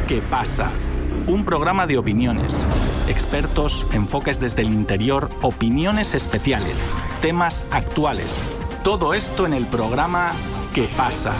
¿Qué pasa? Un programa de opiniones, expertos, enfoques desde el interior, opiniones especiales, temas actuales. Todo esto en el programa ¿Qué pasa?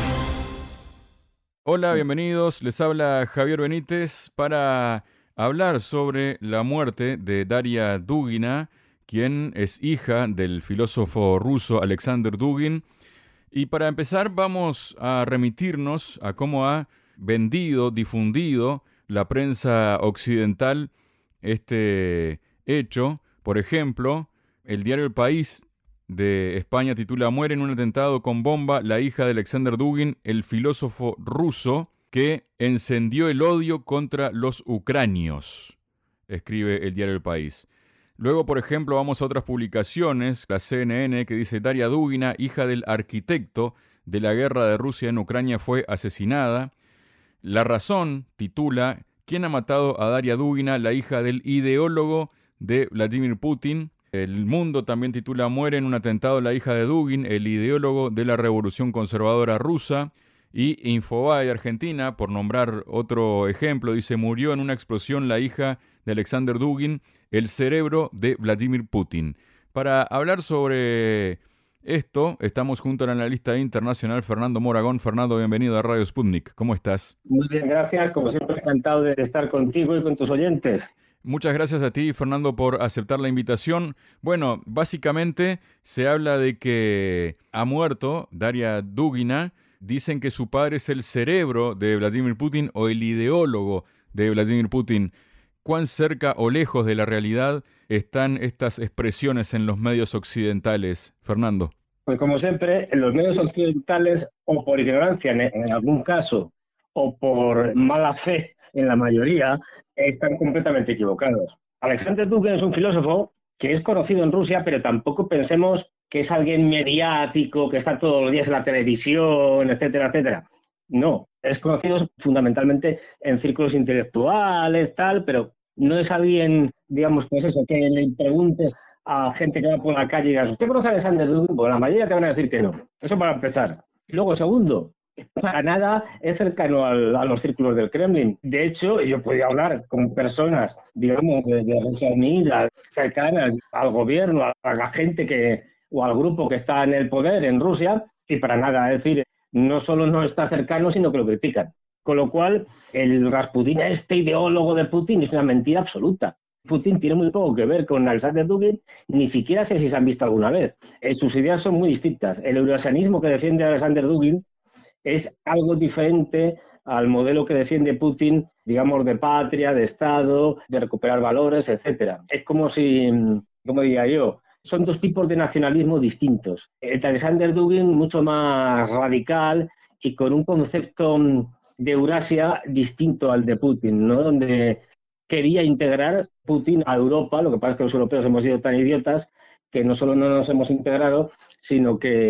Hola, bienvenidos. Les habla Javier Benítez para hablar sobre la muerte de Daria Dugina, quien es hija del filósofo ruso Alexander Dugin. Y para empezar vamos a remitirnos a cómo ha difundido la prensa occidental este hecho. Por ejemplo, el diario El País de España titula: "Muere en un atentado con bomba la hija de Alexander Dugin, el filósofo ruso que encendió el odio contra los ucranios", escribe el diario El País. Luego, por ejemplo, vamos a otras publicaciones, la CNN, que dice: "Daria Dugina, hija del arquitecto de la guerra de Rusia en Ucrania, fue asesinada". La Razón titula: "¿Quién ha matado a Daria Dugina, la hija del ideólogo de Vladimir Putin?". El Mundo también titula: "Muere en un atentado la hija de Dugin, el ideólogo de la revolución conservadora rusa". Y Infobae Argentina, por nombrar otro ejemplo, dice: "Murió en una explosión la hija de Alexander Dugin, el cerebro de Vladimir Putin". Para hablar sobre esto, estamos junto al analista internacional Fernando Moragón. Fernando, bienvenido a Radio Sputnik. ¿Cómo estás? Muy bien, gracias. Como siempre, encantado de estar contigo y con tus oyentes. Muchas gracias a ti, Fernando, por aceptar la invitación. Bueno, básicamente se habla de que ha muerto Daria Dugina. Dicen que su padre es el cerebro de Vladimir Putin o el ideólogo de Vladimir Putin. ¿Cuán cerca o lejos de la realidad están estas expresiones en los medios occidentales, Fernando? Pues como siempre, en los medios occidentales, o por ignorancia en algún caso, o por mala fe en la mayoría, están completamente equivocados. Alexander Dugin es un filósofo que es conocido en Rusia, pero tampoco pensemos que es alguien mediático, que está todos los días en la televisión, etcétera, etcétera. No, es conocido fundamentalmente en círculos intelectuales, tal, pero no es alguien, digamos, pues eso, que le preguntes a gente que va por la calle y digas: ¿usted conoce a Alexander Dugin? Pues la mayoría te van a decir que no. Eso para empezar. Y luego, segundo, para nada es cercano a los círculos del Kremlin. De hecho, yo podía hablar con personas, digamos, de Rusia Unida, cercanas al gobierno, a la gente o al grupo que está en el poder en Rusia, y para nada, es decir, no solo no está cercano, sino que lo critican. Con lo cual, el Rasputin, este ideólogo de Putin, es una mentira absoluta. Putin tiene muy poco que ver con Alexander Dugin, ni siquiera sé si se han visto alguna vez. Sus ideas son muy distintas. El eurasianismo que defiende Alexander Dugin es algo diferente al modelo que defiende Putin, digamos, de patria, de Estado, de recuperar valores, etcétera. Es como si, como diría yo, son dos tipos de nacionalismo distintos. El de Alexander Dugin mucho más radical y con un concepto de Eurasia distinto al de Putin, ¿no? Donde quería integrar Putin a Europa. Lo que pasa es que los europeos hemos sido tan idiotas que no solo no nos hemos integrado, sino que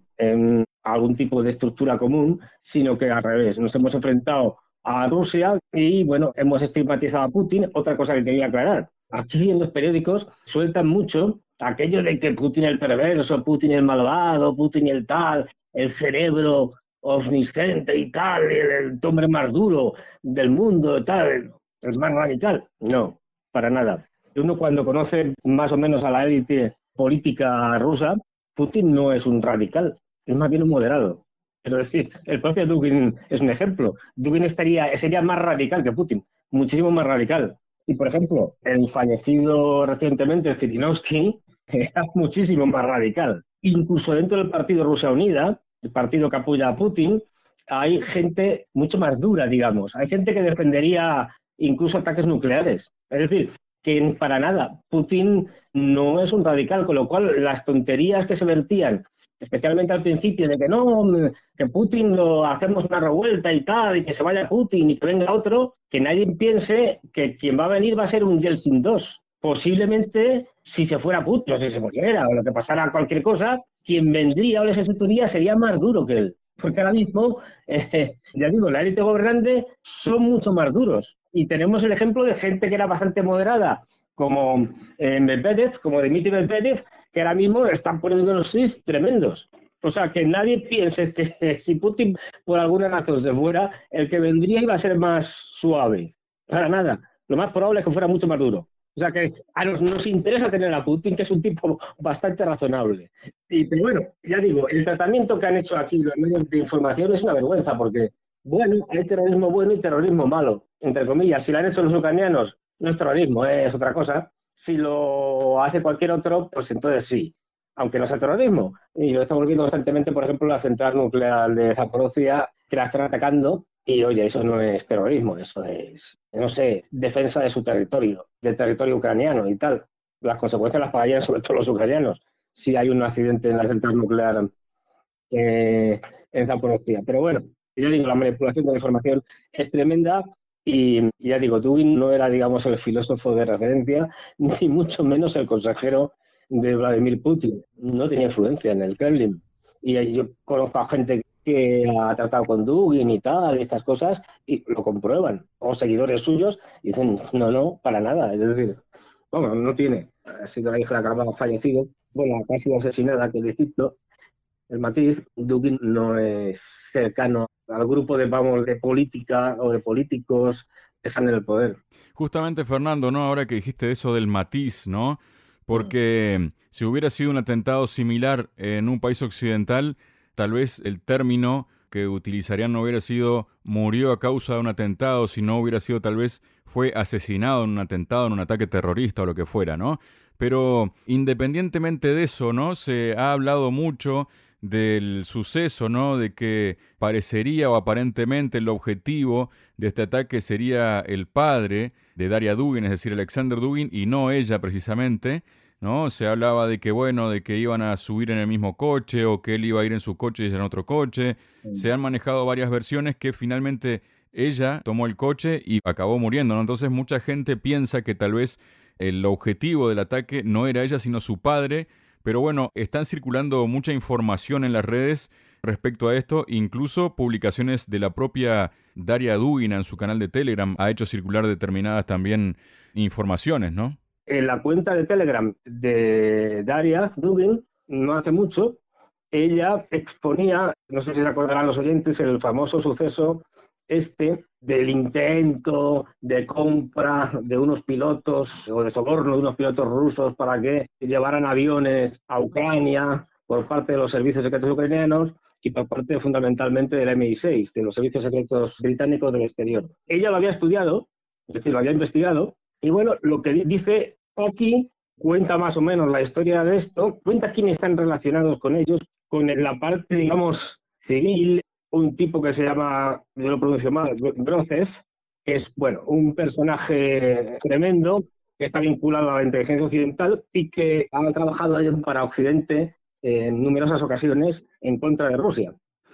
en algún tipo de estructura común, sino que al revés, nos hemos enfrentado a Rusia y, bueno, hemos estigmatizado a Putin. Otra cosa que quería aclarar: aquí en los periódicos sueltan mucho aquello de que Putin el perverso, Putin el malvado, Putin el tal, el cerebro omnisciente y tal, el hombre más duro del mundo, tal, el más radical. No, para nada. Uno, cuando conoce más o menos a la élite política rusa, Putin no es un radical, es más bien un moderado. Quiero decir, el propio Dugin es un ejemplo. Dugin sería más radical que Putin, muchísimo más radical. Y, por ejemplo, el fallecido recientemente Zhirinovsky era muchísimo más radical. Incluso dentro del partido Rusia Unida, el partido que apoya a Putin, hay gente mucho más dura, digamos. Hay gente que defendería incluso ataques nucleares. Es decir, que para nada, Putin no es un radical, con lo cual las tonterías que se vertían, especialmente al principio, de que no, que Putin lo hacemos una revuelta y tal, y que se vaya Putin y que venga otro, que nadie piense que quien va a venir va a ser un Yeltsin 2. Posiblemente, si se fuera Putin, o si se muriera, o lo que pasara, cualquier cosa, quien vendría o le sustituiría sería más duro que él. Porque ahora mismo, ya digo, la élite gobernante son mucho más duros. Y tenemos el ejemplo de gente que era bastante moderada, como Medvedev, como Dmitry Medvedev, que ahora mismo están poniendo unos tweets tremendos. O sea, que nadie piense que si Putin por alguna razón se fuera, el que vendría iba a ser más suave. Para nada. Lo más probable es que fuera mucho más duro. O sea, que a nos interesa tener a Putin, que es un tipo bastante razonable. Pero bueno, ya digo, el tratamiento que han hecho aquí los medios de información es una vergüenza, porque, bueno, hay terrorismo bueno y terrorismo malo, entre comillas. Si lo han hecho los ucranianos, no es terrorismo, es otra cosa. Si lo hace cualquier otro, pues entonces sí, aunque no sea terrorismo. Y lo estamos viendo constantemente, por ejemplo, la central nuclear de Zaporozhia, que la están atacando, y oye, eso no es terrorismo, eso es, no sé, defensa de su territorio, del territorio ucraniano y tal. Las consecuencias las pagarían sobre todo los ucranianos si hay un accidente en la central nuclear en Zaporozhia. Pero bueno, ya digo, la manipulación de la información es tremenda. Y ya digo, Dugin no era, digamos, el filósofo de referencia, ni mucho menos el consejero de Vladimir Putin. No tenía influencia en el Kremlin. Y yo conozco a gente que ha tratado con Dugin y tal, y estas cosas, y lo comprueban. O seguidores suyos, y dicen, no, para nada. Es decir, bueno, no tiene. Ha sido la hija de la que ha fallecido, bueno, ha sido asesinada, que es distinto. El matiz, Dugin no es cercano al grupo de política o de políticos que están en el poder. Justamente, Fernando, ¿no? Ahora que dijiste eso del matiz, ¿no? Porque si hubiera sido un atentado similar en un país occidental, tal vez el término que utilizarían no hubiera sido murió a causa de un atentado, sino hubiera sido tal vez fue asesinado en un atentado, en un ataque terrorista o lo que fuera, ¿no? Pero independientemente de eso, ¿no? Se ha hablado mucho del suceso, ¿no? De que parecería o aparentemente el objetivo de este ataque sería el padre de Daria Dugin, es decir, Alexander Dugin, y no ella precisamente, ¿no? Se hablaba de que, bueno, de que iban a subir en el mismo coche o que él iba a ir en su coche y ella en otro coche. Se han manejado varias versiones que finalmente ella tomó el coche y acabó muriendo, ¿no? Entonces mucha gente piensa que tal vez el objetivo del ataque no era ella, sino su padre. Pero bueno, están circulando mucha información en las redes respecto a esto, incluso publicaciones de la propia Daria Dugin en su canal de Telegram ha hecho circular determinadas también informaciones, ¿no? En la cuenta de Telegram de Daria Dugin, no hace mucho, ella exponía, no sé si se acordarán los oyentes, el famoso suceso del intento de compra de unos pilotos o de soborno de unos pilotos rusos para que llevaran aviones a Ucrania por parte de los servicios secretos ucranianos y por parte fundamentalmente del MI6, de los servicios secretos británicos del exterior. Ella lo había estudiado, es decir, lo había investigado, y bueno, lo que dice aquí cuenta más o menos la historia de esto, cuenta quiénes están relacionados con ellos, con la parte, digamos, civil, un tipo que se llama, yo lo pronuncio mal, Grozev, que es, bueno, un personaje tremendo que está vinculado a la inteligencia occidental y que ha trabajado para Occidente en numerosas ocasiones en contra de Rusia.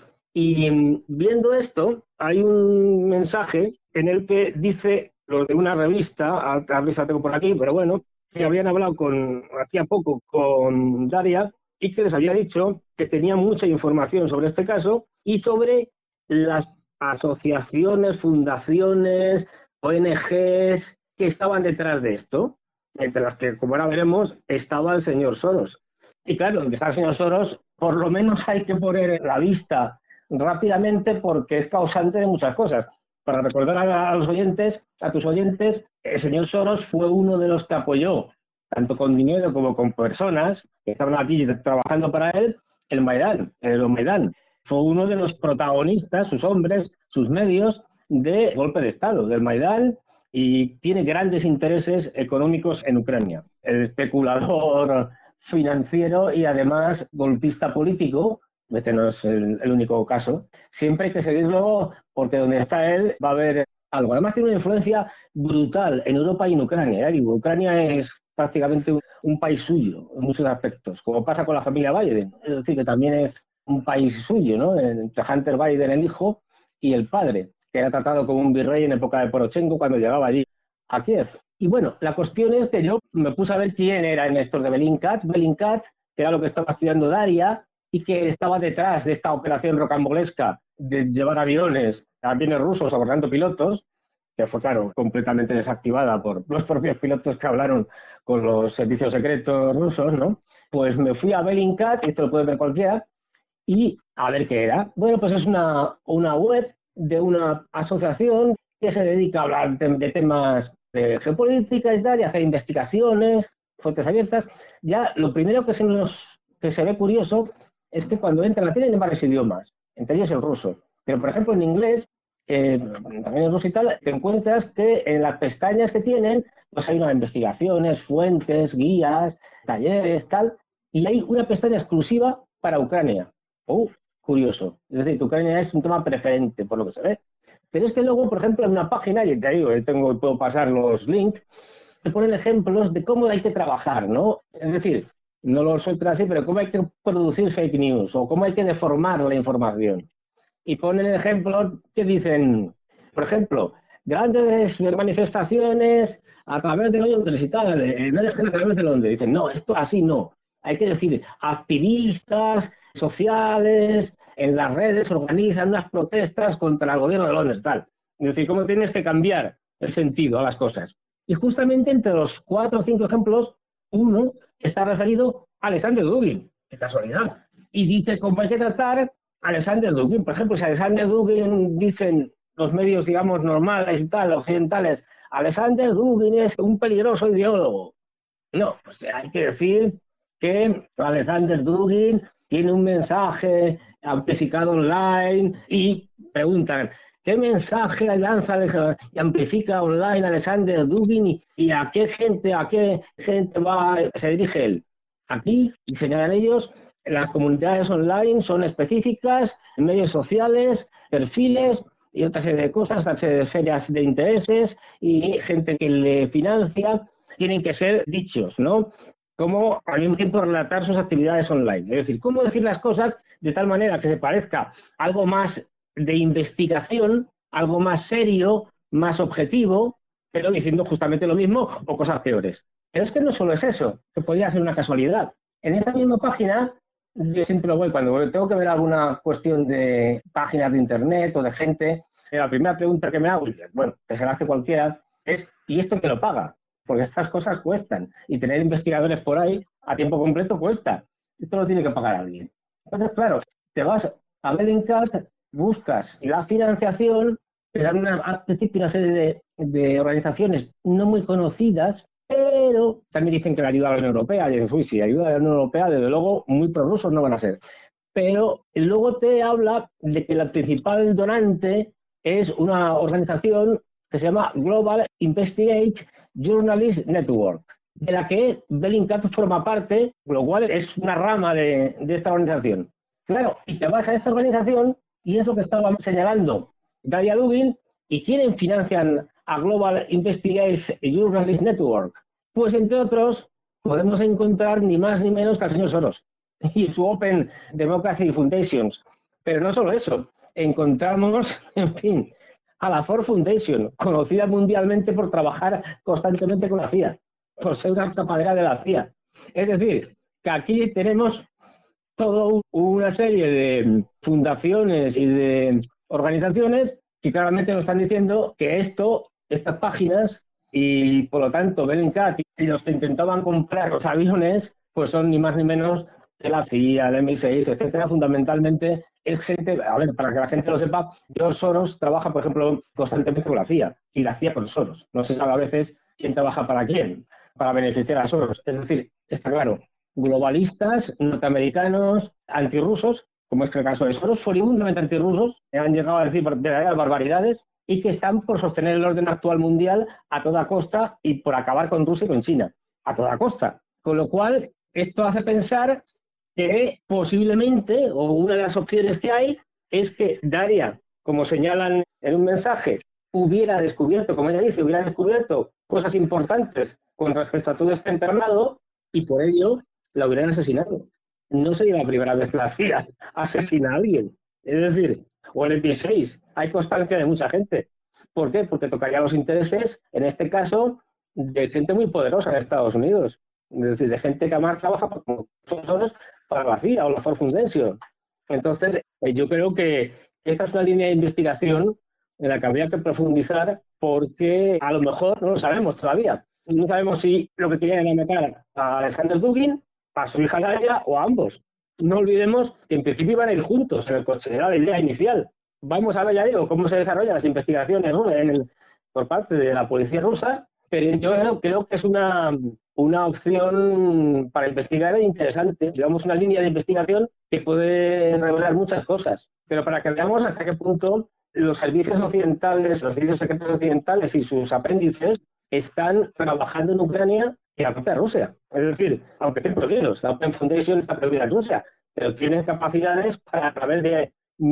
Y viendo esto, hay un mensaje en el que dice, los de una revista, a veces la tengo por aquí, pero bueno, que habían hablado hacía poco con Daria y que les había dicho que tenía mucha información sobre este caso y sobre las asociaciones, fundaciones, ONGs que estaban detrás de esto, entre las que, como ahora veremos, estaba el señor Soros. Y claro, donde está el señor Soros, por lo menos hay que poner la vista rápidamente porque es causante de muchas cosas. Para recordar a los oyentes, a tus oyentes, el señor Soros fue uno de los que apoyó, tanto con dinero como con personas que estaban aquí trabajando para él, el Maidán. Fue uno de los protagonistas, sus hombres, sus medios, de golpe de Estado, del Maidán, y tiene grandes intereses económicos en Ucrania. El especulador financiero y además golpista político, este no es el único caso, siempre hay que seguirlo porque donde está él va a haber algo. Además tiene una influencia brutal en Europa y en Ucrania. Digo, Ucrania es prácticamente un país suyo en muchos aspectos, como pasa con la familia Biden. Es decir, que también es un país suyo, ¿no? Entre Hunter Biden, el hijo, y el padre, que era tratado como un virrey en época de Poroshenko cuando llegaba allí a Kiev. Y bueno, la cuestión es que yo me puse a ver quién eran estos de Bellingcat, que era lo que estaba estudiando Daria y que estaba detrás de esta operación rocambolesca de llevar aviones rusos abordando pilotos, que fue, claro, completamente desactivada por los propios pilotos que hablaron con los servicios secretos rusos, ¿no? Pues me fui a Bellingcat, y esto lo puede ver cualquiera, y a ver qué era. Bueno, pues es una web de una asociación que se dedica a hablar de temas de geopolítica y tal, y hacer investigaciones, fuentes abiertas. Ya lo primero que se ve curioso es que cuando entran la tienen en varios idiomas, entre ellos el ruso. Pero, por ejemplo, en inglés, también en ruso y tal, te encuentras que en las pestañas que tienen, pues hay unas investigaciones, fuentes, guías, talleres, tal, y hay una pestaña exclusiva para Ucrania. Curioso. Es decir, que Ucrania es un tema preferente, por lo que se ve. Pero es que luego, por ejemplo, en una página, y te digo, puedo pasar los links, te ponen ejemplos de cómo hay que trabajar, ¿no? Es decir, no lo sueltan así, pero cómo hay que producir fake news o cómo hay que deformar la información. Y ponen ejemplos que dicen, por ejemplo, grandes manifestaciones a través de Londres y tal, no a través de Londres. Dicen, no, esto así no. Hay que decir, activistas sociales en las redes organizan unas protestas contra el gobierno de Londres, tal. Es decir, cómo tienes que cambiar el sentido a las cosas. Y justamente entre los 4 o 5 ejemplos, uno está referido a Alexander Dugin. ¡Qué casualidad! Y dice cómo hay que tratar a Alexander Dugin. Por ejemplo, si Alexander Dugin dicen los medios, digamos, normales y tal, occidentales, Alexander Dugin es un peligroso ideólogo. No, pues hay que decir que Alexander Dugin tiene un mensaje amplificado online y preguntan, ¿qué mensaje lanza y amplifica online Alexander Dugin y a qué gente se dirige él? Aquí, señalan ellos, las comunidades online son específicas, medios sociales, perfiles y otra serie de cosas, otra serie de ferias de intereses y gente que le financia, tienen que ser dichos, ¿no? Cómo al mismo tiempo relatar sus actividades online. Es decir, cómo decir las cosas de tal manera que se parezca algo más de investigación, algo más serio, más objetivo, pero diciendo justamente lo mismo o cosas peores. Pero es que no solo es eso, que podría ser una casualidad. En esta misma página, yo siempre lo voy, cuando tengo que ver alguna cuestión de páginas de internet o de gente, la primera pregunta que me hago, bueno, que se la hace cualquiera, es ¿y esto quién lo paga? Porque estas cosas cuestan y tener investigadores por ahí a tiempo completo cuesta. Esto lo tiene que pagar alguien. Entonces, claro, te vas a Bellingcat, buscas la financiación, te dan al principio una serie de organizaciones no muy conocidas, pero también dicen que la ayuda de la Unión Europea. Y dices, uy, si ayuda de la Unión Europea, desde luego, muy prorrusos no van a ser. Pero luego te habla de que la principal donante es una organización que se llama Global Investigate Journalist Network, de la que Bellingcat forma parte, lo cual es una rama de esta organización. Claro, y te vas a esta organización y es lo que estaba señalando Daria Dugin. ¿Y quiénes financian a Global Investigate Journalist Network? Pues, entre otros, podemos encontrar ni más ni menos que al señor Soros y su Open Democracy Foundations. Pero no solo eso, encontramos, en fin, a la Ford Foundation, conocida mundialmente por trabajar constantemente con la CIA, por ser una tapadera de la CIA. Es decir, que aquí tenemos toda una serie de fundaciones y de organizaciones que claramente nos están diciendo que estas páginas y, por lo tanto, Bellingcat y los que intentaban comprar los aviones, pues son ni más ni menos que la CIA, el MI6, etcétera. Fundamentalmente es gente, a ver, para que la gente lo sepa, George Soros trabaja, por ejemplo, constantemente con la CIA y la CIA con Soros. No se sabe a veces quién trabaja para quién, para beneficiar a Soros. Es decir, está claro, globalistas, norteamericanos, antirrusos, como es el caso de Soros, furibundamente antirrusos, que han llegado a decir verdaderas barbaridades y que están por sostener el orden actual mundial a toda costa y por acabar con Rusia y con China, a toda costa. Con lo cual, esto hace pensar que posiblemente, o una de las opciones que hay, es que Daria, como señalan en un mensaje, hubiera descubierto, como ella dice, hubiera descubierto cosas importantes con respecto a todo este internado y por ello la hubieran asesinado. No sería la primera vez que la CIA asesina a alguien. Es decir, o el MI6, hay constancia de mucha gente. ¿Por qué? Porque tocaría los intereses, en este caso, de gente muy poderosa en Estados Unidos. Es decir, de gente que además trabaja como profesores para la CIA o la Ford Foundation. Entonces, yo creo que esta es una línea de investigación en la que habría que profundizar porque a lo mejor no lo sabemos todavía. No sabemos si lo que querían era matar a Alexander Dugin, a su hija Daria o a ambos. no olvidemos que en principio iban a ir juntos en el coche, era la idea inicial. Vamos a ver, ya digo, cómo se desarrollan las investigaciones por parte de la policía rusa, pero yo creo que es una opción para investigar interesante, digamos una línea de investigación que puede revelar muchas cosas, pero para que veamos hasta qué punto los servicios occidentales, los servicios secretos occidentales y sus apéndices están trabajando en Ucrania y la propia Rusia. Es decir, aunque estén prohibidos, la Open Foundation está prohibida en Rusia, pero tienen capacidades para, a través de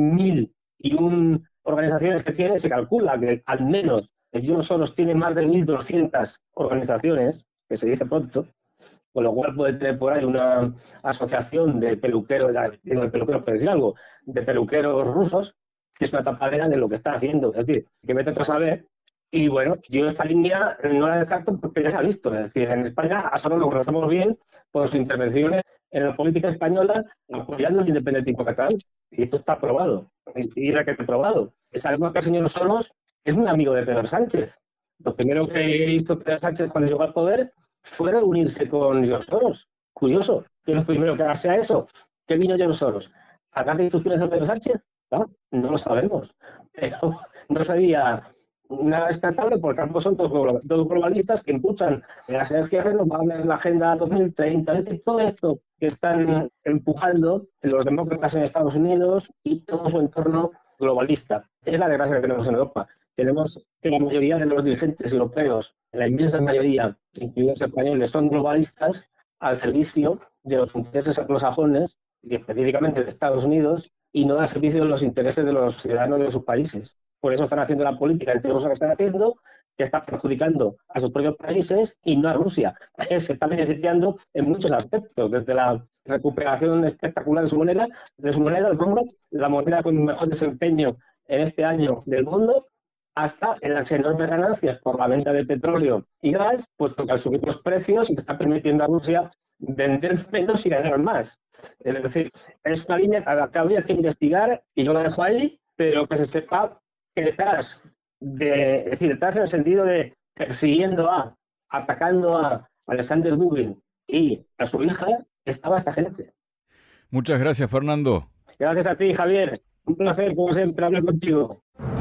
1.001 organizaciones que tiene, se calcula que al menos George Soros tiene más de 1.200 organizaciones, que se dice pronto, con lo cual puede tener por ahí una asociación de peluqueros, digo de peluqueros, pero decir algo, de peluqueros rusos, que es una tapadera de lo que está haciendo. Es decir, que vete a saber. Y bueno, yo esta línea no la descarto porque ya se ha visto. Es decir, en España a Soros lo conocemos bien por sus intervenciones en la política española apoyando el independentismo catalán. Y esto está probado. Y era que está probado. Sabemos que el señor Soros es un amigo de Pedro Sánchez. Lo primero que hizo Pedro Sánchez cuando llegó al poder fue unirse con George Soros. Curioso, que lo primero que haga eso. ¿Qué vino George Soros? ¿A dar instrucciones a Pedro Sánchez? No lo sabemos. Pero no sabía nada descartable porque ambos son todos globalistas que impulsan las energías renovables en la Agenda 2030. Es decir, todo esto que están empujando los demócratas en Estados Unidos y todo su entorno globalista. Es la desgracia que tenemos en Europa. Tenemos que la mayoría de los dirigentes europeos, la inmensa mayoría, incluidos españoles, son globalistas al servicio de los intereses anglosajones y específicamente de Estados Unidos y no al servicio de los intereses de los ciudadanos de sus países. Por eso están haciendo la política anti-rusa que están haciendo, que está perjudicando a sus propios países y no a Rusia. Se está beneficiando en muchos aspectos, desde la recuperación espectacular de su moneda, el rublo, la moneda con mejor desempeño en este año del mundo, hasta en las enormes ganancias por la venta de petróleo y gas, puesto que al subir los precios está permitiendo a Rusia vender menos y ganar más. Es decir, es una línea que habría que investigar y yo la dejo ahí, pero que se sepa que detrás en el sentido de persiguiendo atacando a Alexander Dugin y a su hija, estaba esta gente. Muchas gracias, Fernando. Gracias a ti, Javier. Un placer, como siempre, hablar contigo.